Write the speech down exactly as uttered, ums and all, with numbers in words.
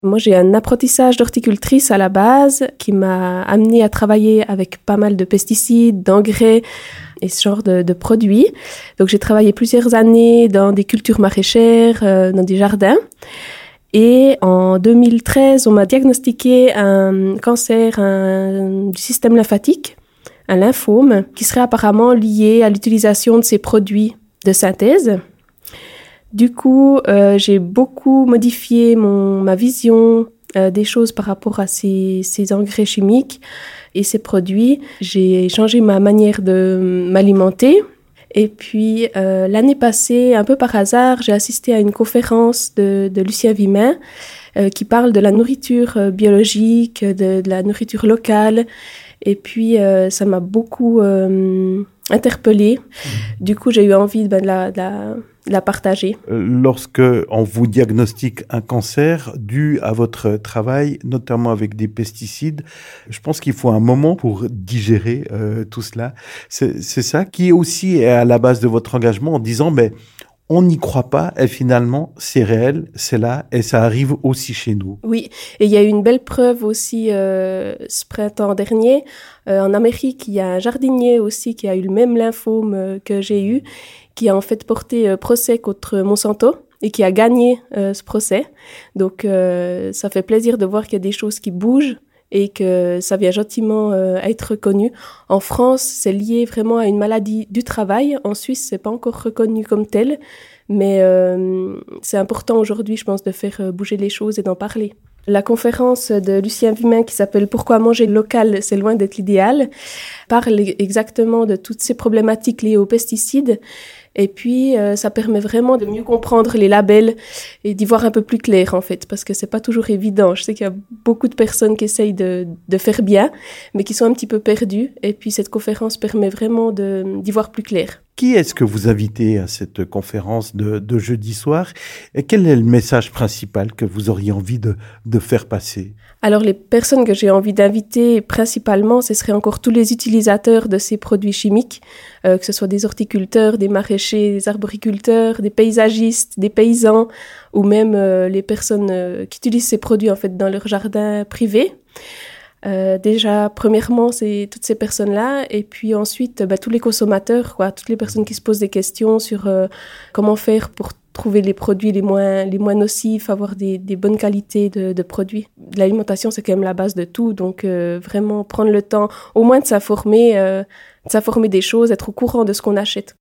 Moi, j'ai un apprentissage d'horticultrice à la base qui m'a amenée à travailler avec pas mal de pesticides, d'engrais et ce genre de, de produits. Donc, j'ai travaillé plusieurs années dans des cultures maraîchères, euh, dans des jardins. Et en deux mille treize, on m'a diagnostiqué un cancer un, du système lymphatique, un lymphome, qui serait apparemment lié à l'utilisation de ces produits de synthèse. Du coup, euh, j'ai beaucoup modifié mon, ma vision euh, des choses par rapport à ces, ces engrais chimiques et ces produits. J'ai changé ma manière de m'alimenter. Et puis, euh, l'année passée, un peu par hasard, j'ai assisté à une conférence de, de Lucien Vimin euh, qui parle de la nourriture euh, biologique, de, de la nourriture locale. Et puis, euh, ça m'a beaucoup euh, interpellée. Du coup, j'ai eu envie ben, de, la, de, la, de la partager. Lorsque on vous diagnostique un cancer dû à votre travail, notamment avec des pesticides, je pense qu'il faut un moment pour digérer euh, tout cela. C'est, c'est ça qui aussi est à la base de votre engagement en disant, mais on n'y croit pas et finalement, c'est réel, c'est là et ça arrive aussi chez nous. Oui, et il y a eu une belle preuve aussi euh, ce printemps dernier. Euh, en Amérique, il y a un jardinier aussi qui a eu le même lymphome euh, que j'ai eu, qui a en fait porté euh, procès contre Monsanto et qui a gagné euh, ce procès. Donc, euh, ça fait plaisir de voir qu'il y a des choses qui bougent et que ça vient gentiment euh, être reconnu. En France, c'est lié vraiment à une maladie du travail. En Suisse, c'est pas encore reconnu comme tel, mais euh, c'est important aujourd'hui, je pense, de faire bouger les choses et d'en parler. La conférence de Lucien Vimin qui s'appelle « Pourquoi manger local, c'est loin d'être l'idéal » parle exactement de toutes ces problématiques liées aux pesticides. Et puis, euh, ça permet vraiment de mieux comprendre les labels et d'y voir un peu plus clair, en fait, parce que c'est pas toujours évident. Je sais qu'il y a beaucoup de personnes qui essayent de, de faire bien, mais qui sont un petit peu perdues. Et puis, cette conférence permet vraiment de, d'y voir plus clair. Qui est-ce que vous invitez à cette conférence de, de jeudi soir et quel est le message principal que vous auriez envie de, de faire passer ? Alors, les personnes que j'ai envie d'inviter, principalement, ce seraient encore tous les utilisateurs de ces produits chimiques, euh, que ce soit des horticulteurs, des maraîchers, des arboriculteurs, des paysagistes, des paysans, ou même euh, les personnes euh, qui utilisent ces produits en fait dans leur jardin privé. Euh, déjà, premièrement, c'est toutes ces personnes-là, et puis ensuite, bah, tous les consommateurs, quoi, toutes les personnes qui se posent des questions sur euh, comment faire pour trouver les produits les moins, les moins nocifs, avoir des, des bonnes qualités de, de produits. L'alimentation, c'est quand même la base de tout, donc euh, vraiment prendre le temps, au moins de s'informer, euh, de s'informer des choses, être au courant de ce qu'on achète.